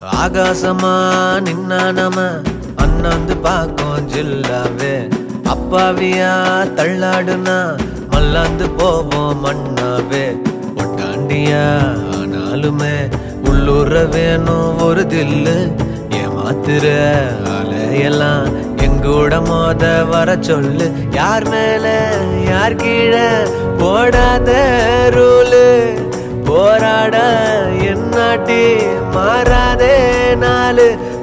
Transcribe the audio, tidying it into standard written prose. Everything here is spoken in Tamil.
ஆகாசமா நின்னா நாம அண்ணாந்து பாக்கும் ஜில்லாவே அப்பாவியா தள்ளாடுனா மல்லாந்து போவோம் மண்ணாவே ஒட்டாண்டியா ஆனாலுமே உள்ளூர வேணும் ஒரு தில்லு ஏமாத்துற அலையெல்லாம் எங்கூட மோத வர சொல்லு யார் மேல யார் கீழே போடாத ரூலு போராட என்னாட்டி மாறா